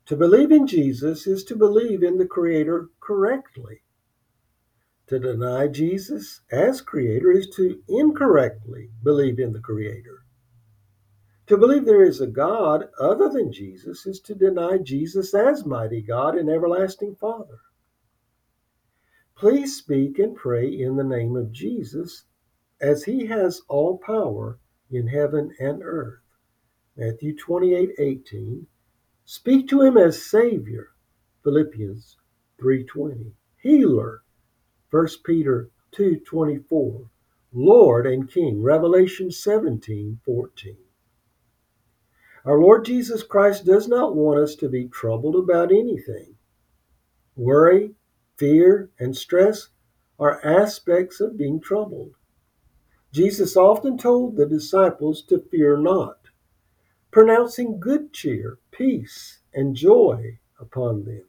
To believe in Jesus is to believe in the Creator correctly. To deny Jesus as Creator is to incorrectly believe in the Creator. To believe there is a God other than Jesus is to deny Jesus as mighty God and everlasting Father. Please speak and pray in the name of Jesus, as he has all power in heaven and earth. Matthew 28:18. Speak to him as Savior. Philippians 3:20. Healer. 1 Peter 2:24. Lord and King. Revelation 17:14. Our Lord Jesus Christ does not want us to be troubled about anything. Worry, fear, and stress are aspects of being troubled. Jesus often told the disciples to fear not, pronouncing good cheer, peace, and joy upon them.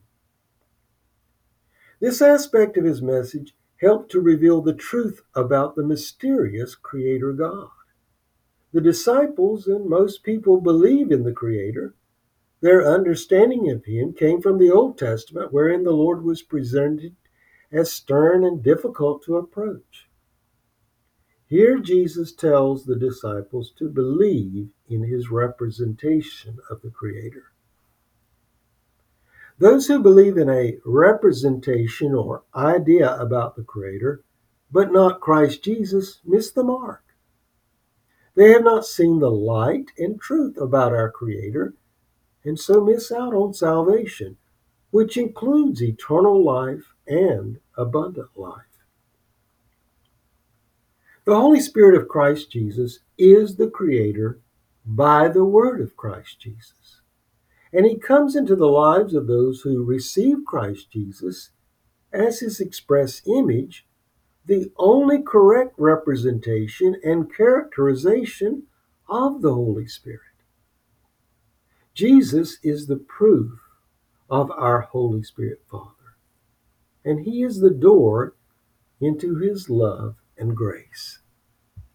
This aspect of his message helped to reveal the truth about the mysterious Creator God. The disciples and most people believe in the Creator. Their understanding of him came from the Old Testament, wherein the Lord was presented as stern and difficult to approach. Here Jesus tells the disciples to believe in his representation of the Creator. Those who believe in a representation or idea about the Creator, but not Christ Jesus, miss the mark. They have not seen the light and truth about our Creator, and so miss out on salvation, which includes eternal life and abundant life. The Holy Spirit of Christ Jesus is the Creator by the Word of Christ Jesus. And he comes into the lives of those who receive Christ Jesus as his express image, the only correct representation and characterization of the Holy Spirit. Jesus is the proof of our Holy Spirit Father, and he is the door into his love and grace.